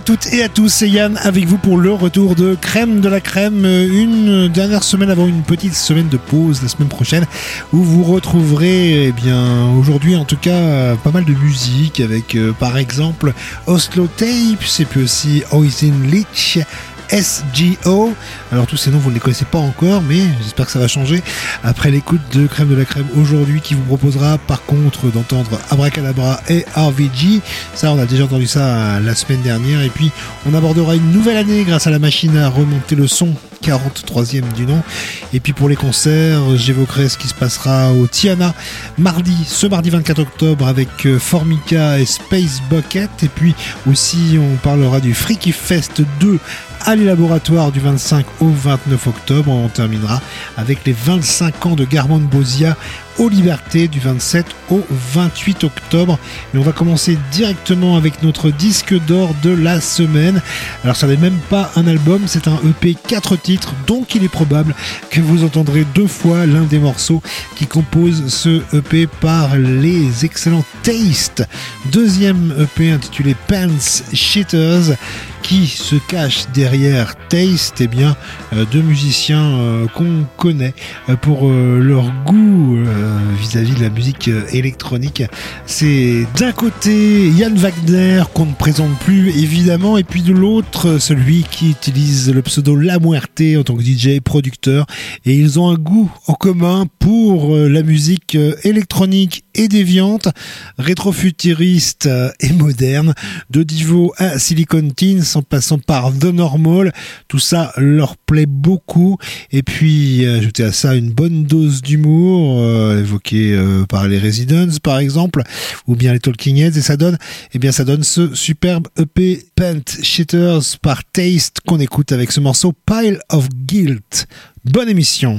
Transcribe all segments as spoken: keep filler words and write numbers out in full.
toutes et à tous, c'est Yann avec vous pour le retour de Crème de la Crème, une dernière semaine avant une petite semaine de pause la semaine prochaine où vous retrouverez, eh bien, aujourd'hui en tout cas, pas mal de musique avec euh, par exemple Oslo Tapes et puis aussi Oisin Leach, S G O. Alors tous ces noms vous ne les connaissez pas encore, mais j'espère que ça va changer après l'écoute de Crème de la Crème aujourd'hui, qui vous proposera par contre d'entendre Abracadabra et R V G. Ça, on a déjà entendu ça la semaine dernière. Et puis on abordera une nouvelle année grâce à la machine à remonter le son, quarante-troisième du nom. Et puis pour les concerts, j'évoquerai ce qui se passera au Tiana mardi, ce mardi vingt-quatre octobre avec Formica et Space Bucket. Et puis aussi on parlera du Freaky Fest deux à l'Elaboratoire du vingt-cinq au vingt-neuf octobre. On terminera avec les vingt-cinq ans de Garmon Bosia aux Libertés du vingt-sept au vingt-huit octobre. Et on va commencer directement avec notre disque d'or de la semaine. Alors ça n'est même pas un album, c'est un E P quatre titres, donc il est probable que vous entendrez deux fois l'un des morceaux qui composent ce E P par les excellents Taste. Deuxième E P intitulé Pants Shitters. Qui se cache derrière Taste? Eh bien, euh, deux musiciens euh, qu'on connaît euh, pour euh, leur goût euh, vis-à-vis de la musique euh, électronique. C'est d'un côté Yann Wagner, qu'on ne présente plus évidemment, et puis de l'autre celui qui utilise le pseudo La Muerte en tant que D J producteur. Et ils ont un goût en commun pour euh, la musique euh, électronique et déviante, rétrofuturiste euh, et moderne, de Divo à Silicon Teens, en passant par The Normal. Tout ça leur plaît beaucoup. Et puis, ajouter à ça une bonne dose d'humour, euh, évoqué euh, par les Residents, par exemple, ou bien les Talking Heads, et ça donne, eh bien, ça donne ce superbe E P Pant Shitters par Taste qu'on écoute avec ce morceau Pile of Guilt. Bonne émission.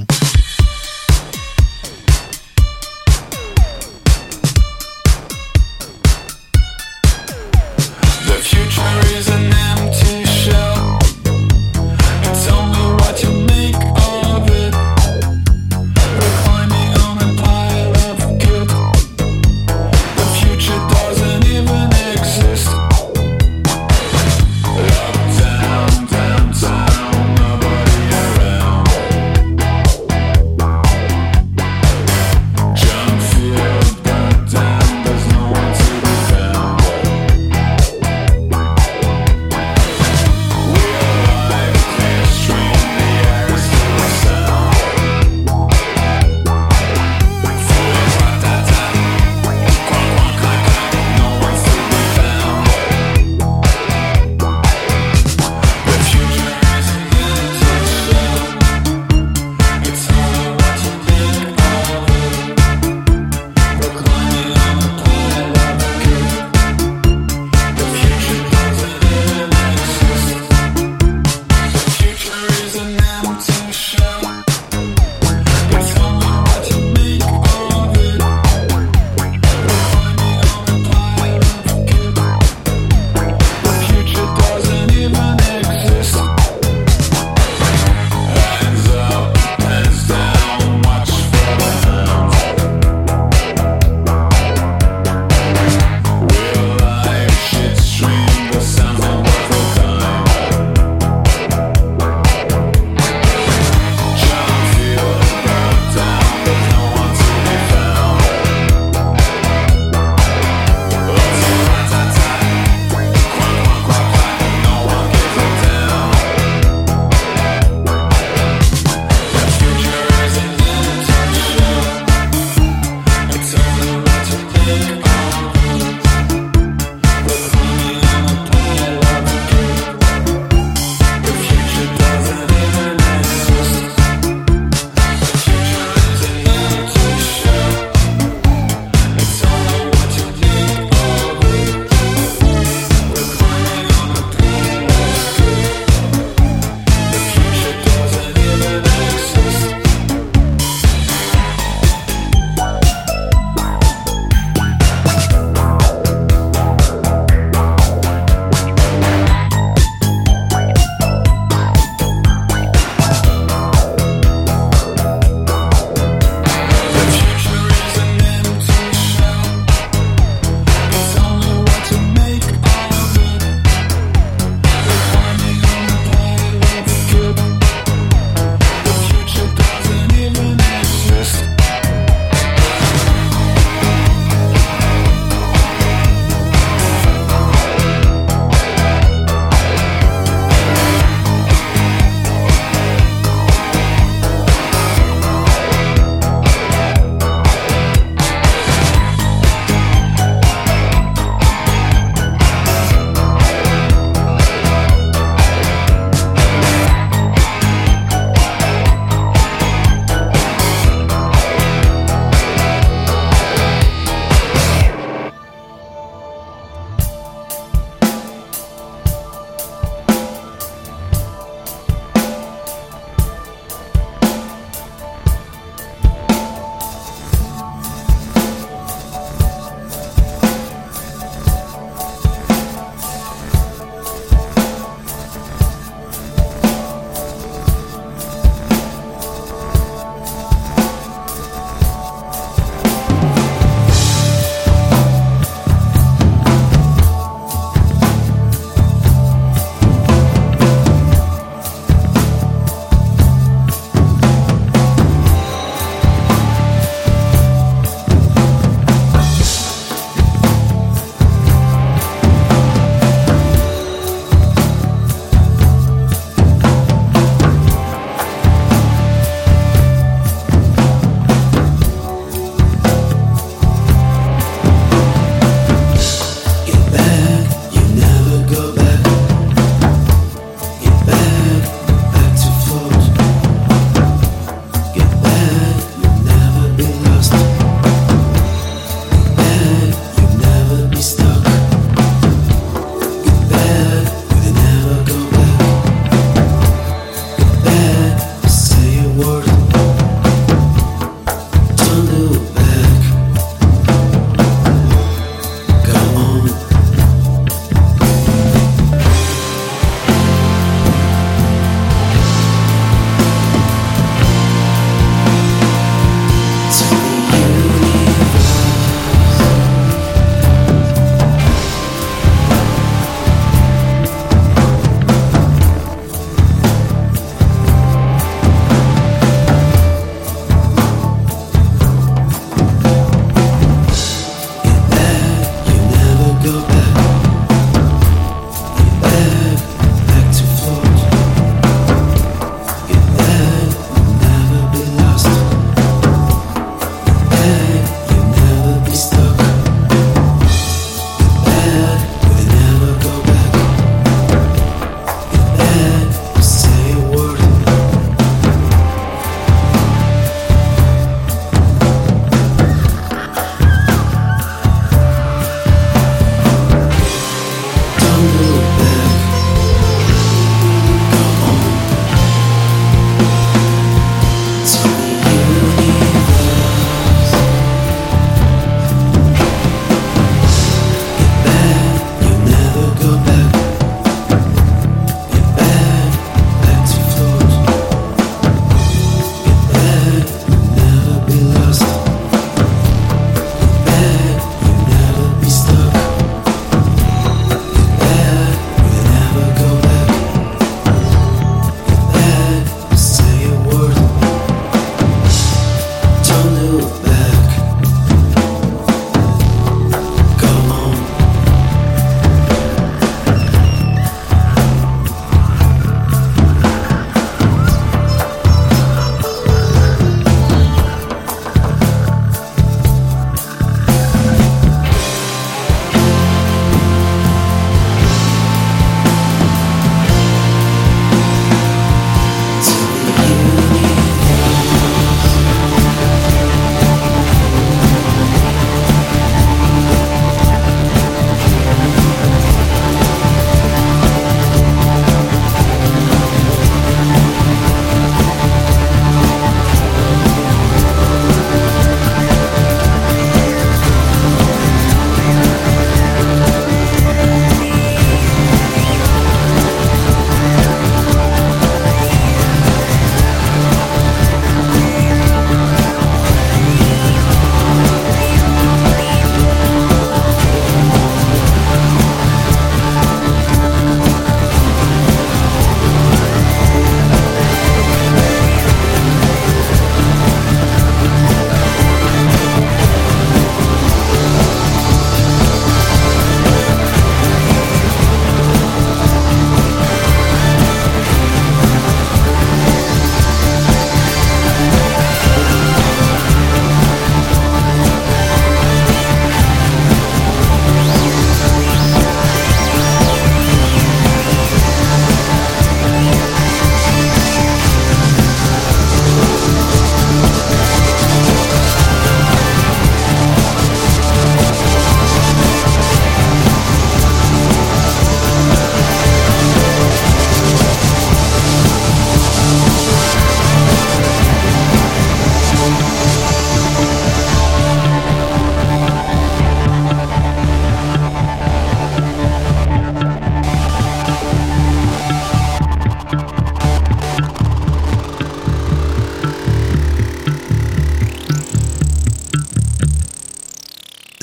Down, down, nobody around.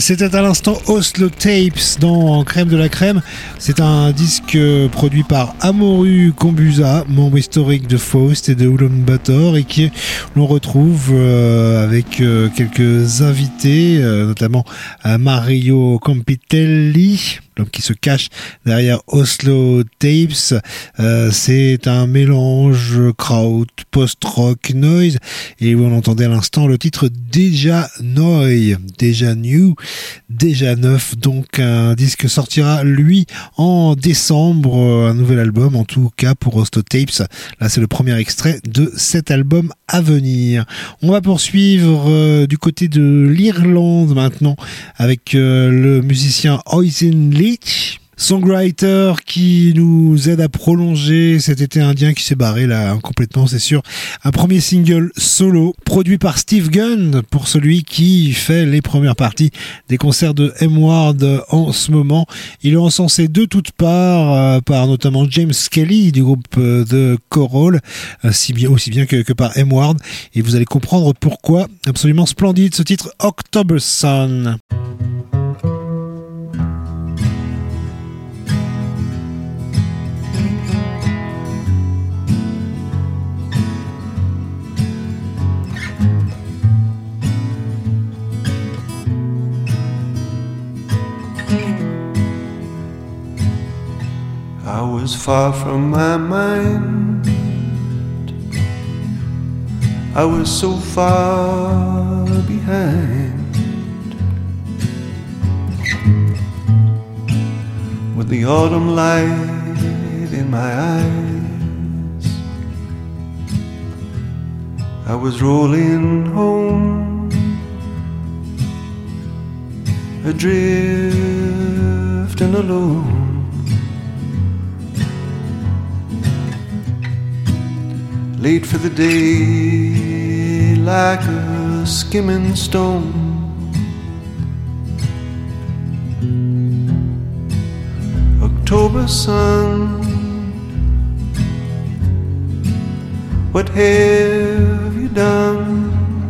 C'était à l'instant Oslo Tapes dans Crème de la Crème. C'est un disque produit par Amaru Kombuza, membre historique de Faust et de Ulaanbaatar, et qui l'on retrouve euh, avec euh, quelques invités, euh, notamment euh, Mario Campitelli, l'homme qui se cache derrière Oslo Tapes. Euh, c'est un mélange kraut, post-rock, noise, et où on entendait à l'instant le titre Déjà Neu, Déjà New, Déjà Neuf. Donc un disque sortira lui en décembre, un nouvel album en tout cas pour Oslo Tapes. Là c'est le premier extrait de cet album à venir. On va poursuivre euh, du côté de l'Irlande maintenant avec euh, le musicien Oisin Leach, songwriter qui nous aide à prolonger cet été indien qui s'est barré là hein, complètement, c'est sûr. Un premier single solo produit par Steve Gunn, pour celui qui fait les premières parties des concerts de M-Ward en ce moment. Il est encensé de toutes parts euh, par notamment James Kelly du groupe euh, de Coral, euh, si bien, aussi bien que, que par M-Ward, et vous allez comprendre pourquoi. Absolument splendide ce titre October Sun. I was far from my mind, I was so far behind, with the autumn light in my eyes. I was rolling home, adrift and alone, late for the day like a skimming stone. October sun, what have you done?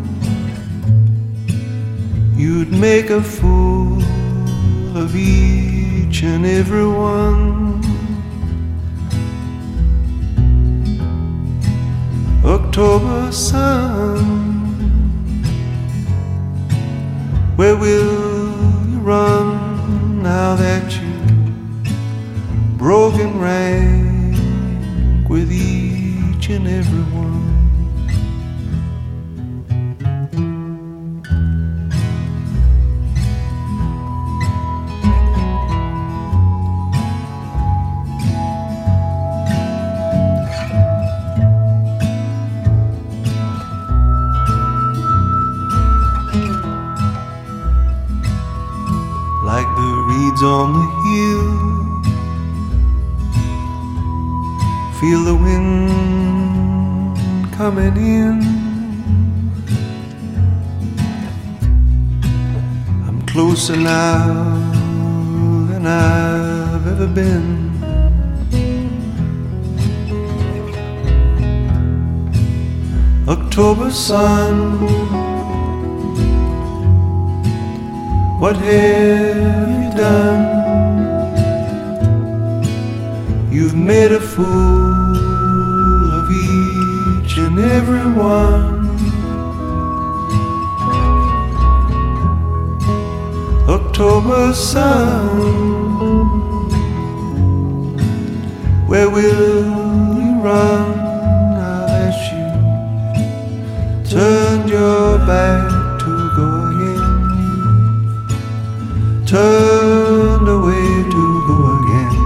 You'd make a fool of each and every one. October sun, where will you run now that you've broken rank with each and every one? On the hill, feel the wind coming in. I'm closer now than I've ever been. October sun, what have you done? You've made a fool of each and every one. October sun, where will you run now that you turned your back to go again? Turned away to go again.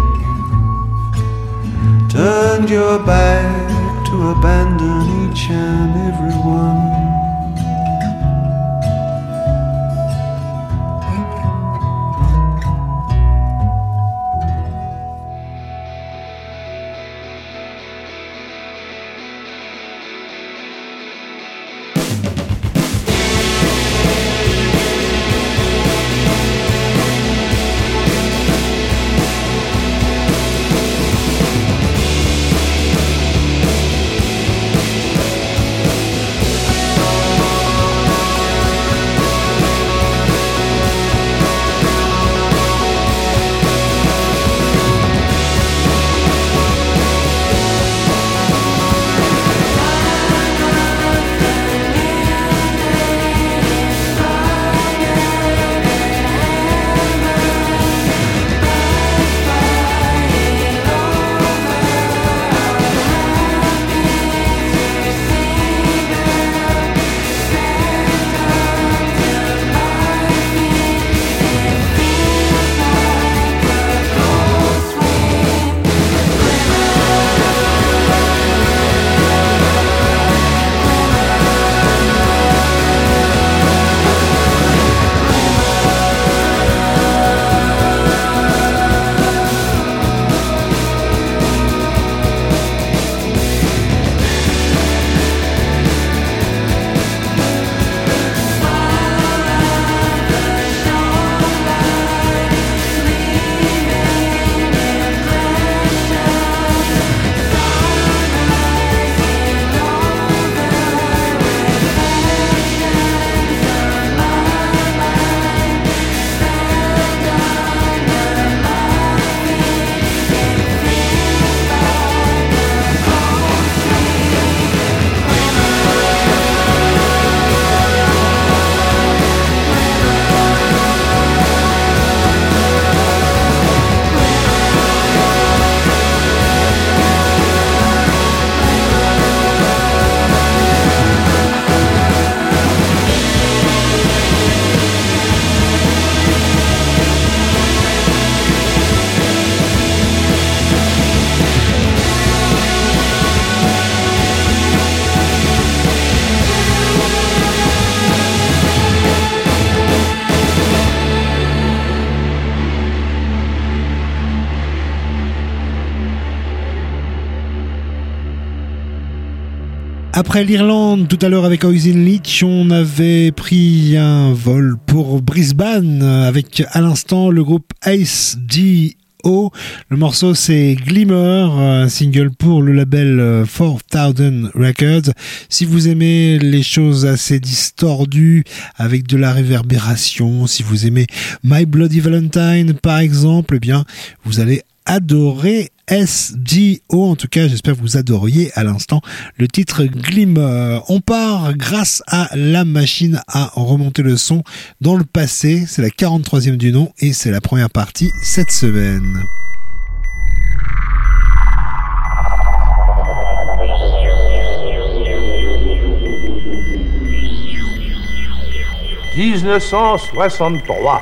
Turned your back to abandon each and every one. Après l'Irlande, tout à l'heure avec Poison Leech, on avait pris un vol pour Brisbane avec à l'instant le groupe Ace D O. Le morceau c'est Glimmer, un single pour le label four thousand Records. Si vous aimez les choses assez distordues avec de la réverbération, si vous aimez My Bloody Valentine par exemple, eh bien vous allez adorer S D O, en tout cas j'espère que vous adoriez à l'instant le titre Glimmer. On part grâce à la machine à remonter le son dans le passé, c'est la quarante-troisième du nom et c'est la première partie cette semaine. dix-neuf cent soixante-trois.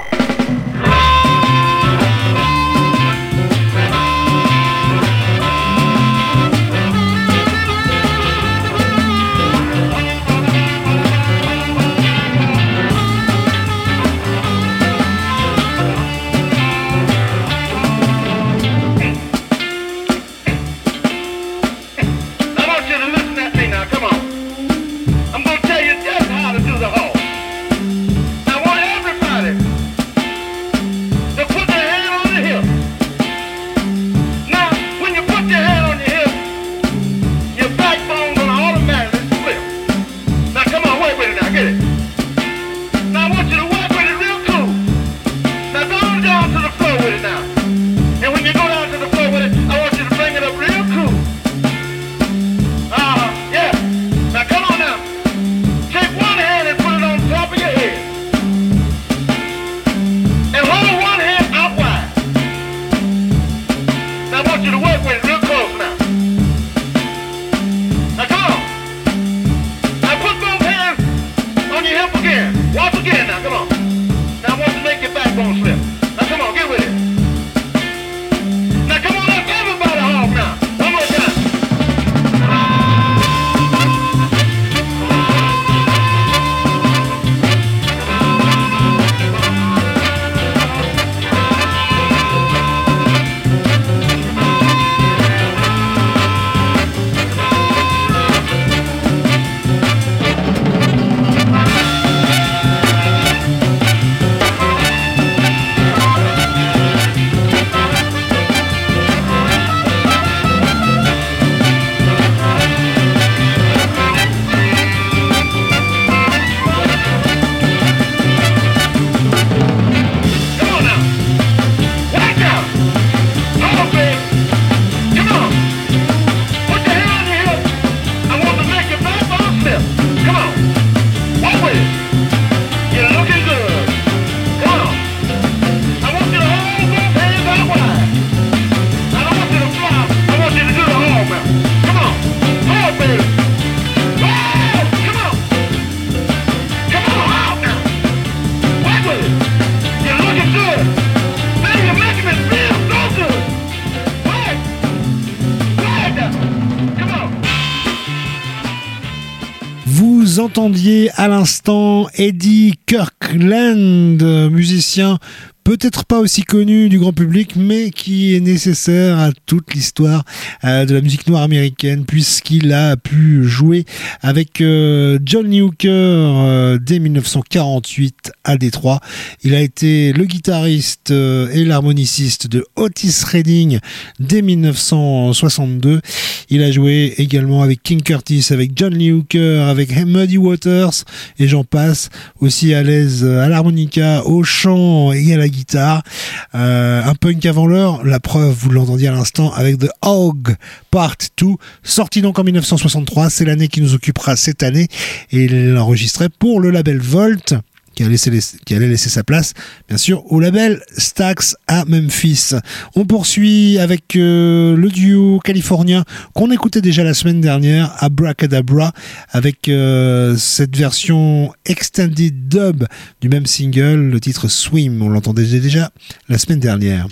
Entendiez à l'instant Eddie Kirkland, musicien peut-être pas aussi connu du grand public, mais qui est nécessaire à toute l'histoire euh, de la musique noire américaine, puisqu'il a pu jouer avec euh, John Lee Hooker euh, dès dix-neuf cent quarante-huit à Détroit. Il a été le guitariste euh, et l'harmoniciste de Otis Redding dès dix-neuf cent soixante-deux. Il a joué également avec King Curtis, avec John Lee Hooker, avec Muddy Waters, et j'en passe. Aussi à l'aise à l'harmonica, au chant et à la guitare. Euh, un punk avant l'heure, la preuve, vous l'entendiez à l'instant avec The Hog Part deux, sorti donc en dix-neuf cent soixante-trois. C'est l'année qui nous occupera cette année, et il l'enregistrait pour le label Volt, qui allait, laisser, qui allait laisser sa place, bien sûr, au label Stax à Memphis. On poursuit avec euh, le duo californien qu'on écoutait déjà la semaine dernière, Abracadabra, avec euh, cette version extended dub du même single, le titre Swim. On l'entendait déjà la semaine dernière.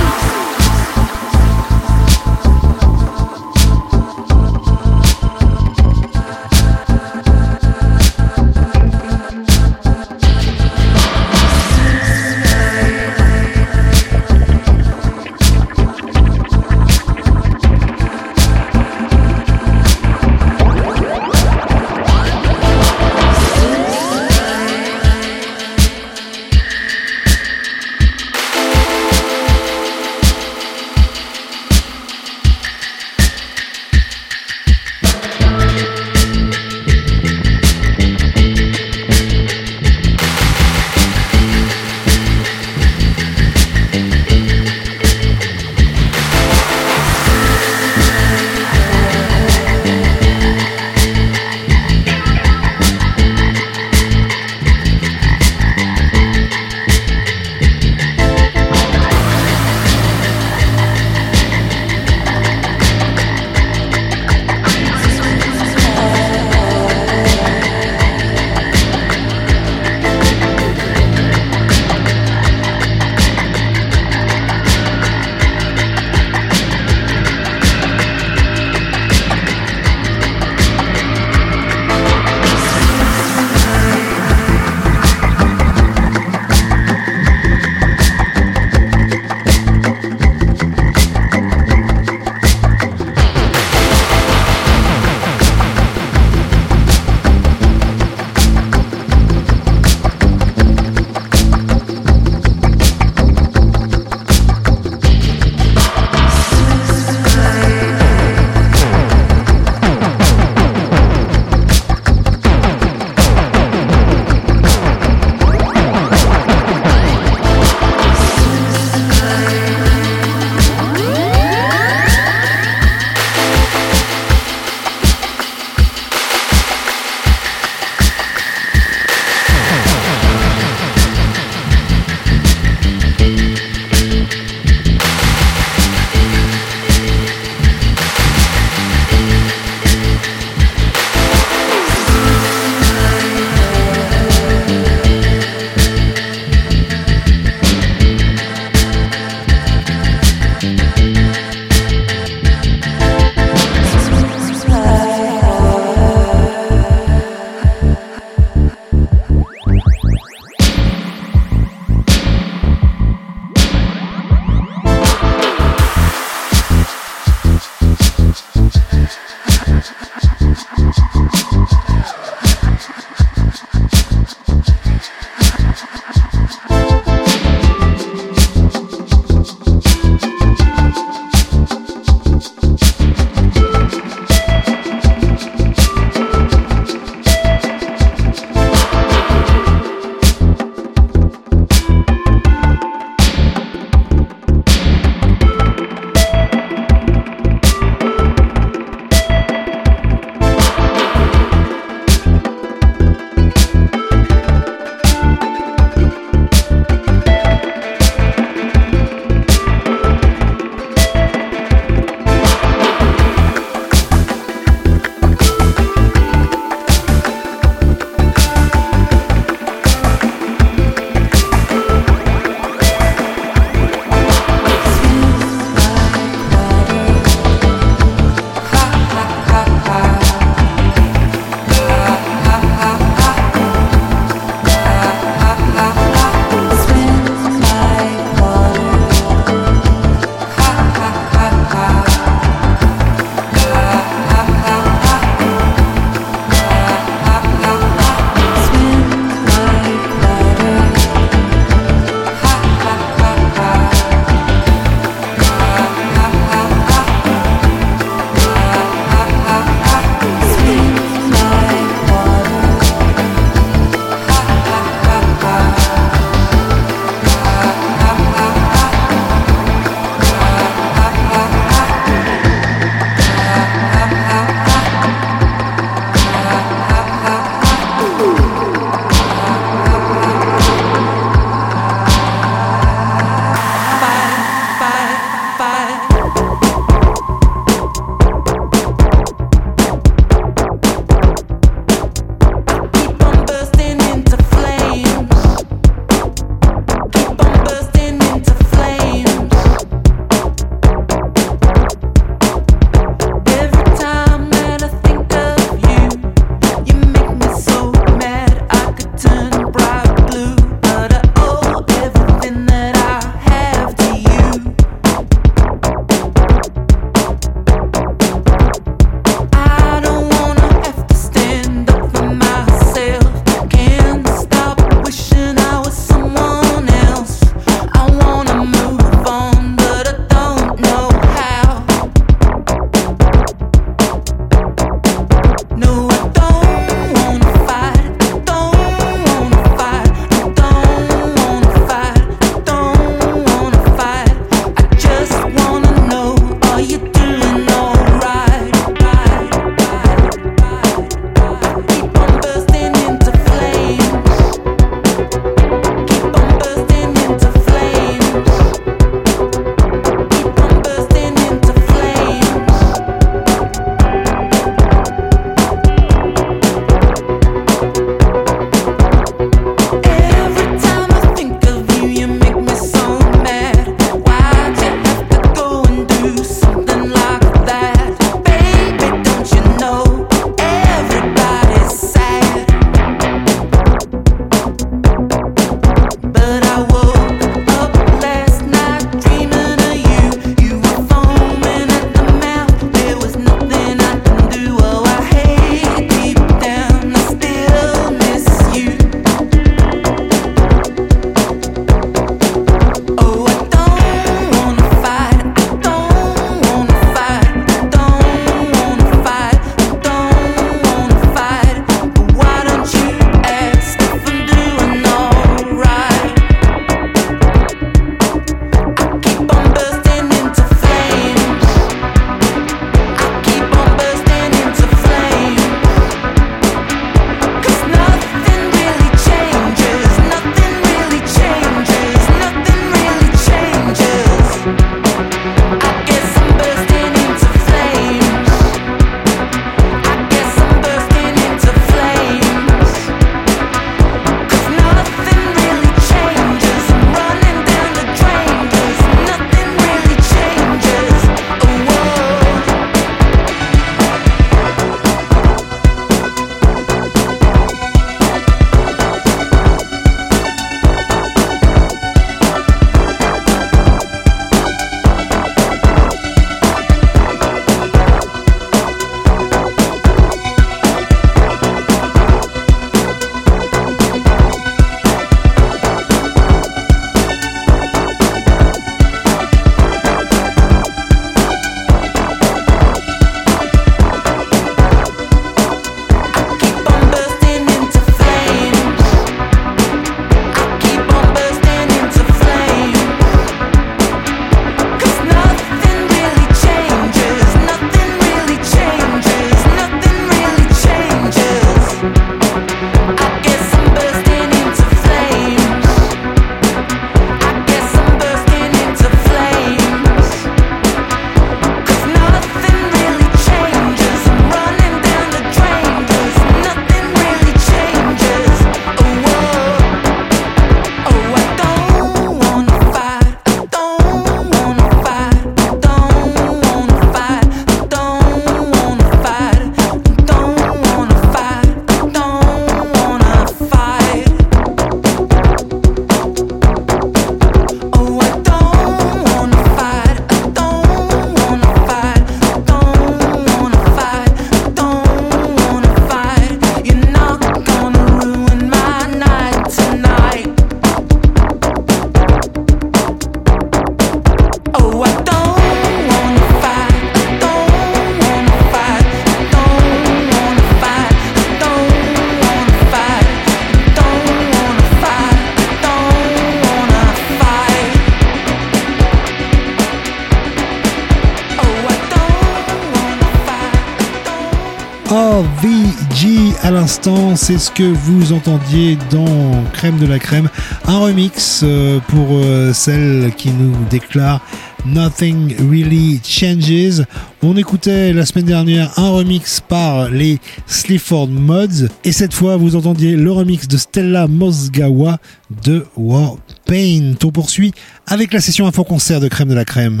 O V G à l'instant, c'est ce que vous entendiez dans Crème de la Crème, un remix pour celle qui nous déclare Nothing Really Changes. On écoutait la semaine dernière un remix par les Sleaford Mods et cette fois vous entendiez le remix de Stella Mozgawa de Warpaint. On poursuit avec la session info concert de Crème de la Crème.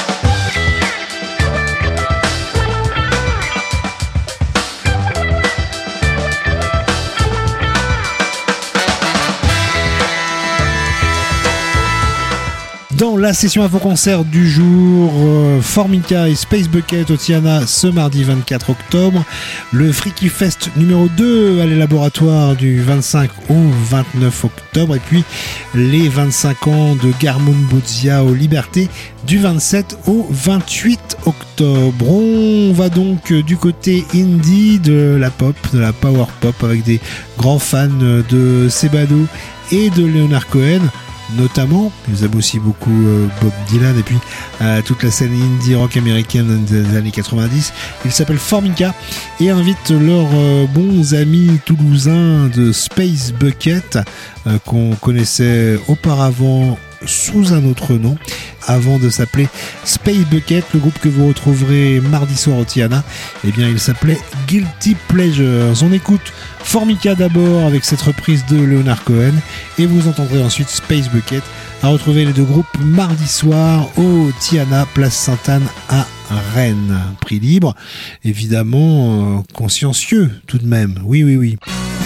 Dans la session info-concert du jour, euh, Formica et Space Bucket au Tiana ce mardi vingt-quatre octobre, le Freaky Fest numéro deux à l'élaboratoire du vingt-cinq au vingt-neuf octobre et puis les vingt-cinq ans de Garmon Bozia aux Libertés du vingt-sept au vingt-huit octobre. On va donc du côté indie de la pop, de la power pop avec des grands fans de Sebado et de Leonard Cohen. Notamment, ils aiment aussi beaucoup euh, Bob Dylan et puis euh, toute la scène indie rock américaine des années quatre-vingt-dix. Ils s'appellent Formica et invitent leurs euh, bons amis toulousains de Space Bucket euh, qu'on connaissait auparavant sous un autre nom avant de s'appeler Space Bucket. Le groupe que vous retrouverez mardi soir au Tiana, eh bien il s'appelait Guilty Pleasures. On écoute Formica d'abord avec cette reprise de Leonard Cohen et vous entendrez ensuite Space Bucket à retrouver les deux groupes mardi soir au Tiana, place Sainte-Anne à Rennes. Prix libre, évidemment, euh, consciencieux tout de même. Oui, oui, oui.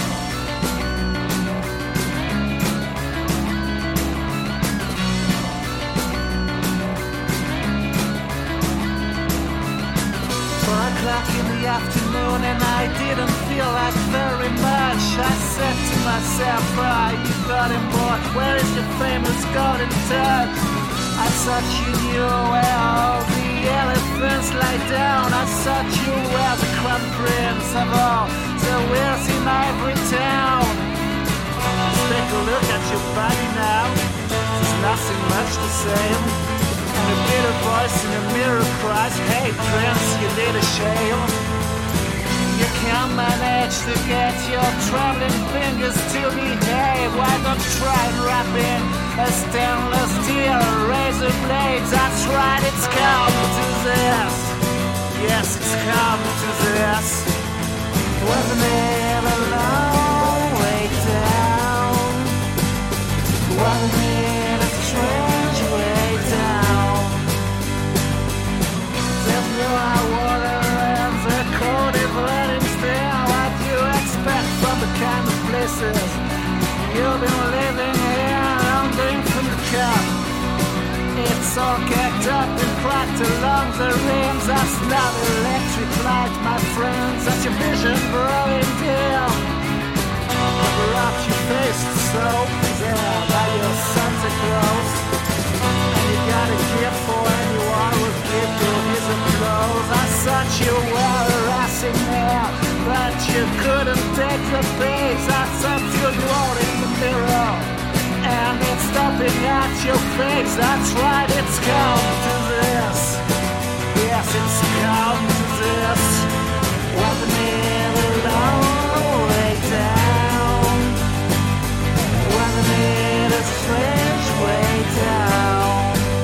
Afternoon and I didn't feel like very much. I said to myself, ah, you got him bored. Where is your famous golden touch? I thought you knew where all the elephants lie down. I thought you were the crown prince of all the wheels in every town. Let's take a look at your body now. There's nothing much to say. And a bitter voice in the mirror cries, hey prince, you did a shame. You can't manage to get your trembling fingers to behave. Why don't you try and wrap in a stainless steel razor blade? That's right, it's come to this. Yes, it's come to this. Wasn't it a long way down? Wasn't it a strange way down? There's no hot water and the cold is letting still. What do you expect from the kind of places you've been living here on the infinite cup? It's all caked up and cracked along the rims. That's not electric light, my friends. That's your vision growing dim. Cover up your face so there by your Santa Claus. And you got a gift for anyone who'll give you his applause. I thought you were a racing man, but you couldn't take the pace. I thought you'd roll in the mirror, and it's stopping at your face. That's right, it's come to this. Yes, it's come to this. Wasn't it a long way down? Wasn't it a strange way down?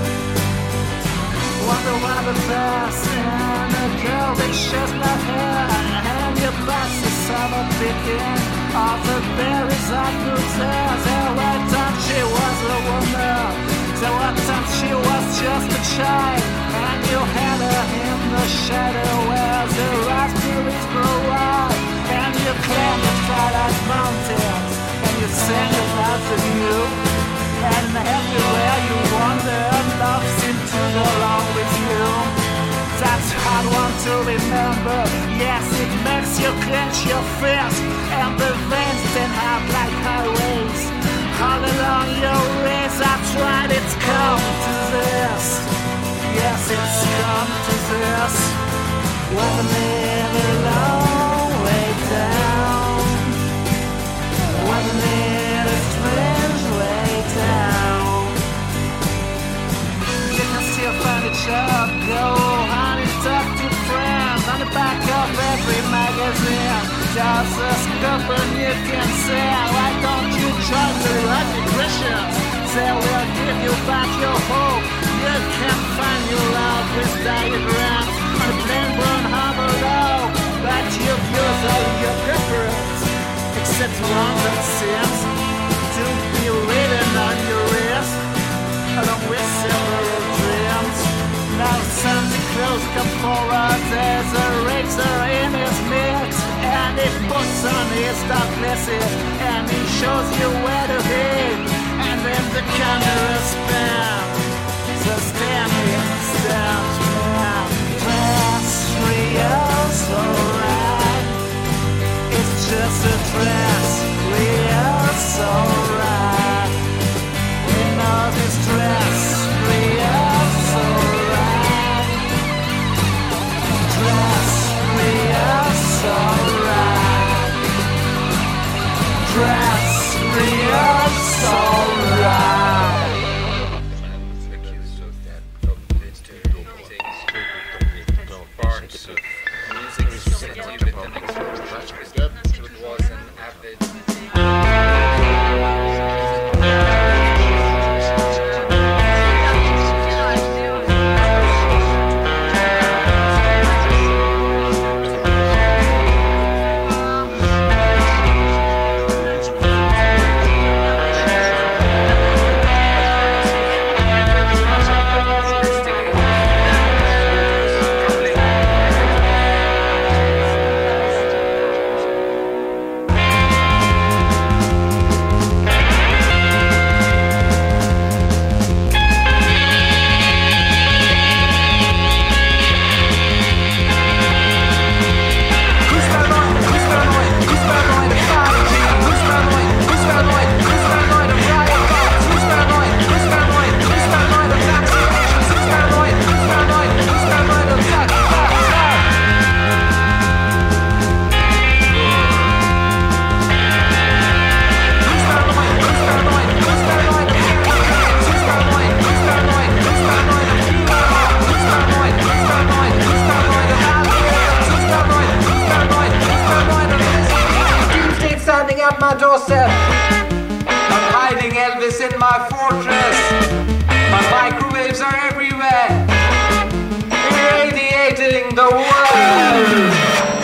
Wonder why the best and a girl that shares my hair, and your best is summer picking all the berries I could tell. There were times she was a woman, there were times she was just a child, and you had her in the shadow where the raspberries grow wild, and you climbed the twilight mountains, and you sang about the view, and everywhere you wander, love seemed to go along with you. That's a hard one to remember. Yes, it makes you clench your fist, and the veins stand out like highways all along your wrist. That's right, it's come to this. Yes, it's come to this. Wasn't it a long way down? Wasn't it a strange way down? You can still find a job, go on and talk to friends on the back of every magazine. stethoscope and you can say, why don't you try the logic questions? They will give you back your hope. You can find your love with diagrams on a plain brown harbor low. But you use all your preference, except one that seems to be written on your wrist, along with several dreams. Now Santa Claus come forward, there's a razor in his mix, and he puts on his dark glasses, and he shows you where to hit, and then the camera spins, so standing stands man, dress real so right, it's just a dress real so right, we know this dress real so right. Dress real so right. Accused of that from this to things to parts of music sensitive and expressive. It was an avid at my doorstep. I'm hiding Elvis in my fortress. My microwaves are everywhere, irradiating the world.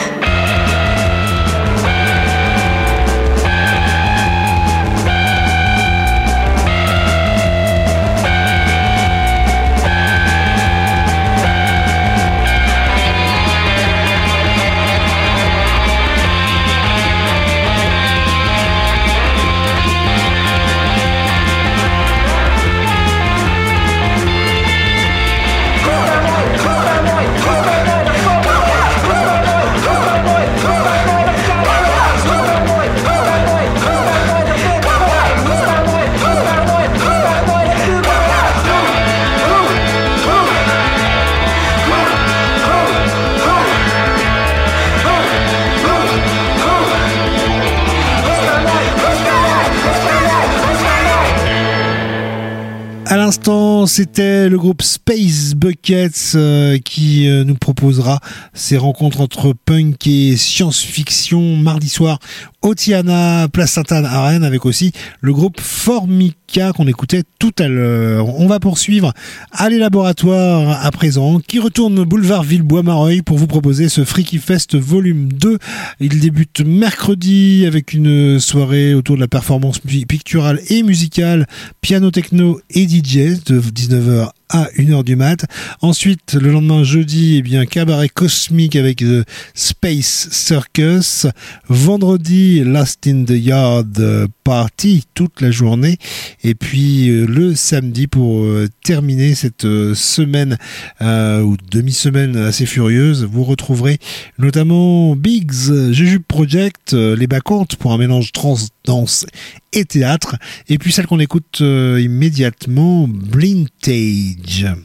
À l'instant, c'était le groupe Space Buckets euh, qui euh, nous proposera ces rencontres entre punk et science-fiction mardi soir au Tiana, Place Sainte-Anne à Rennes, avec aussi le groupe Formica qu'on écoutait tout à l'heure. On va poursuivre à l'élaboratoire à présent, qui retourne boulevard Villebois-Mareuil pour vous proposer ce Freaky Fest volume deux. Il débute mercredi avec une soirée autour de la performance picturale et musicale, piano techno et D J de dix-neuf heures à une heure du mat. Ensuite, le lendemain jeudi, eh bien, cabaret cosmique avec The Space Circus. Vendredi, Last in the Yard Party toute la journée. Et puis, euh, le samedi, pour euh, terminer cette euh, semaine euh, ou demi-semaine assez furieuse, vous retrouverez notamment Biggs, Jujube Project, euh, Les Bacchantes pour un mélange trans, danse et théâtre. Et puis celle qu'on écoute euh, immédiatement, Blintage.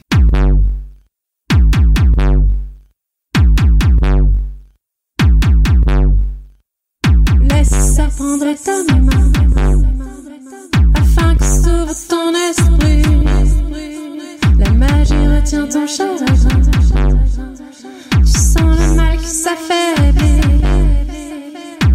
Laisse apprendre ta main afin que s'ouvre ton esprit. La magie retient ton chagrin. Tu sens le mal qui s'affaiblit.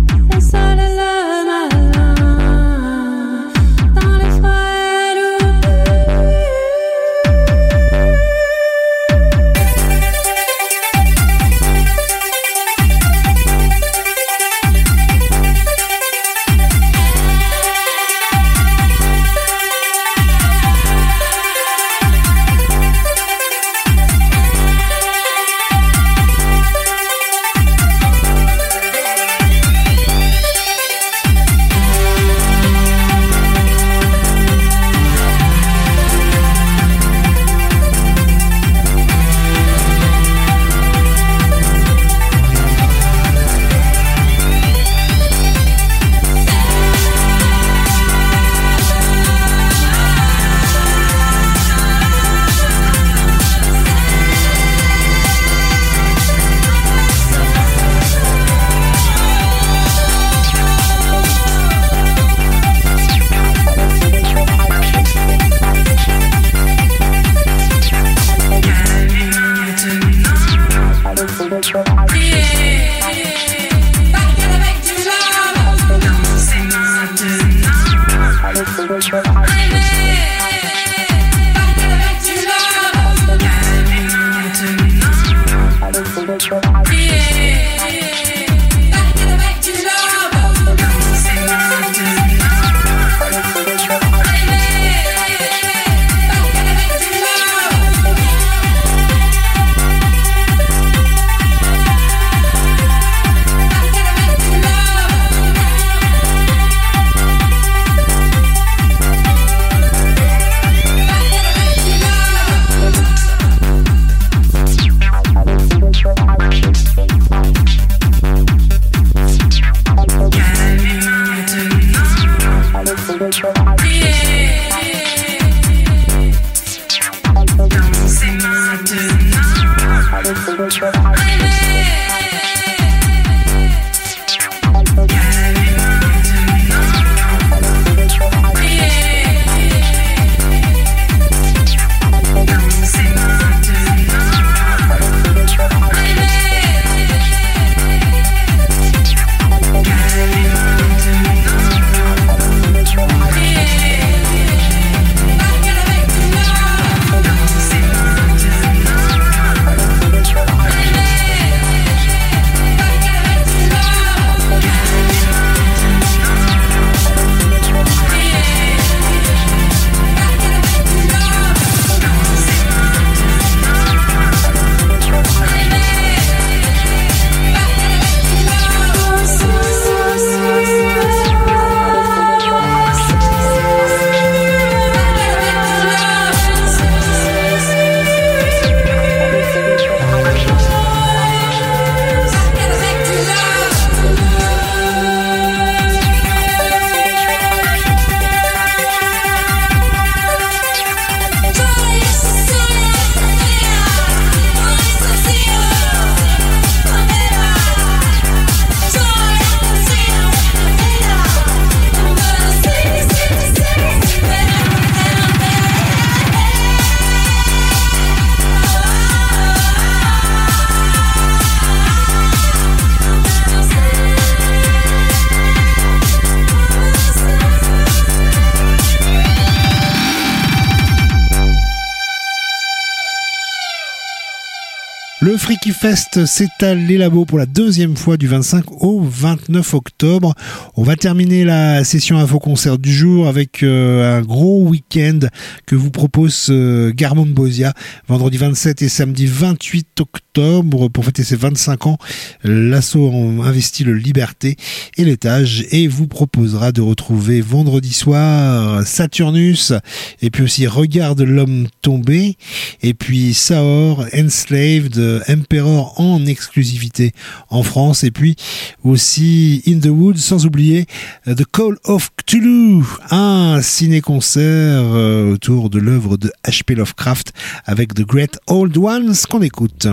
Freaky Fest, c'est à Les Labos pour la deuxième fois du vingt-cinq au vingt-neuf octobre. On va terminer la session info-concert du jour avec euh, un gros week-end que vous propose euh, Garmon Bosia, vendredi vingt-sept et samedi vingt-huit octobre. Pour fêter ses vingt-cinq ans, l'assaut a investi le Liberté et l'Étage et vous proposera de retrouver vendredi soir Saturnus et puis aussi Regarde l'homme tombé et puis Saor, Enslaved, Emperor en exclusivité en France et puis aussi In the Woods, sans oublier The Call of Cthulhu, un ciné-concert autour de l'œuvre de H P Lovecraft avec The Great Old Ones qu'on écoute.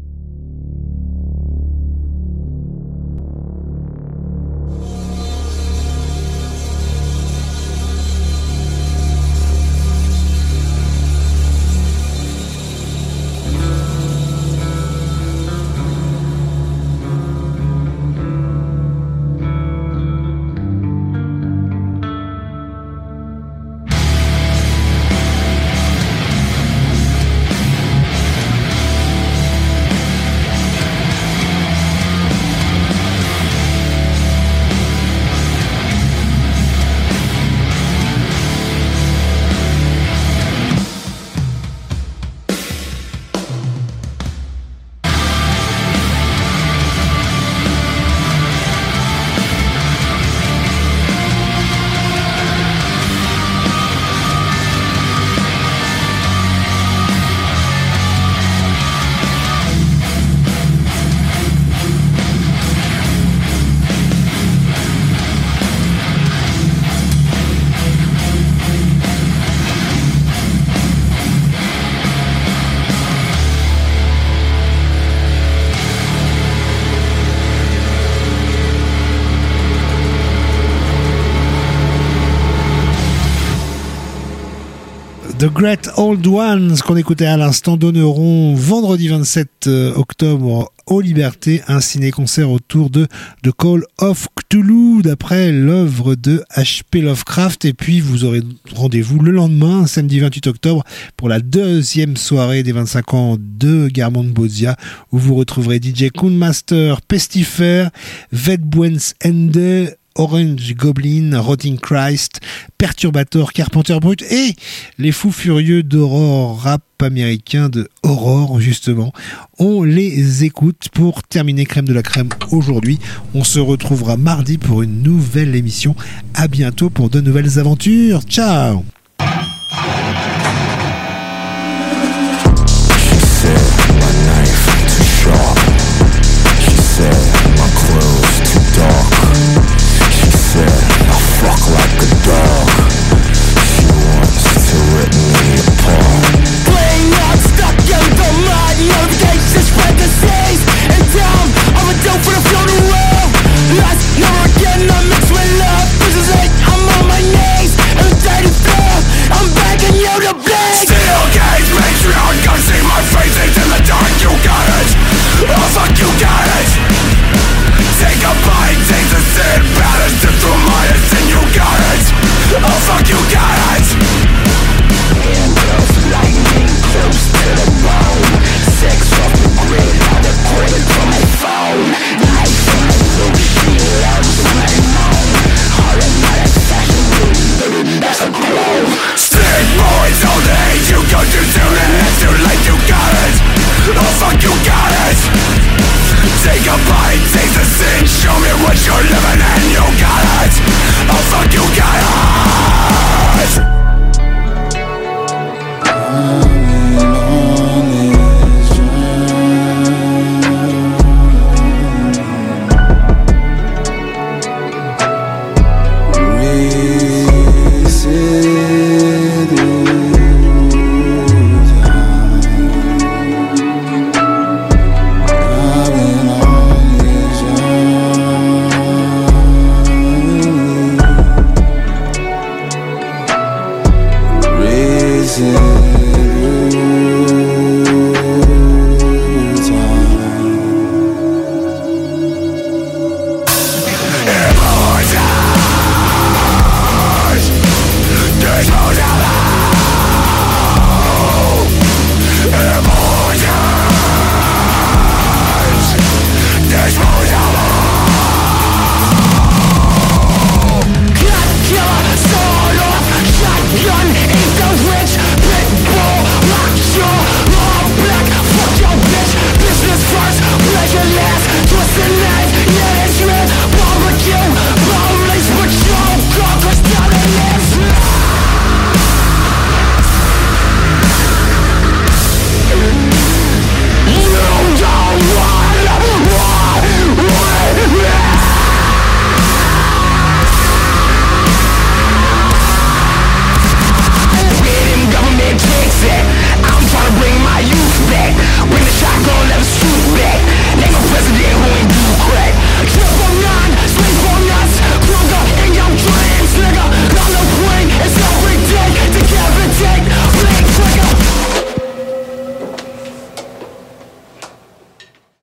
The Great Old Ones qu'on écoutait à l'instant donneront vendredi vingt-sept octobre au Liberté un ciné-concert autour de The Call of Cthulhu d'après l'œuvre de H P Lovecraft et puis vous aurez rendez-vous le lendemain, samedi vingt-huit octobre pour la deuxième soirée des vingt-cinq ans de Garmon Bosia où vous retrouverez D J Coonmaster, Pestifer, Vedbuens Ende, Orange Goblin, Rotting Christ, Perturbator, Carpenter Brut et les fous furieux d'Aurore, rap américain de Aurore justement. On les écoute pour terminer Crème de la Crème aujourd'hui. On se retrouvera mardi pour une nouvelle émission. À bientôt pour de nouvelles aventures. Ciao!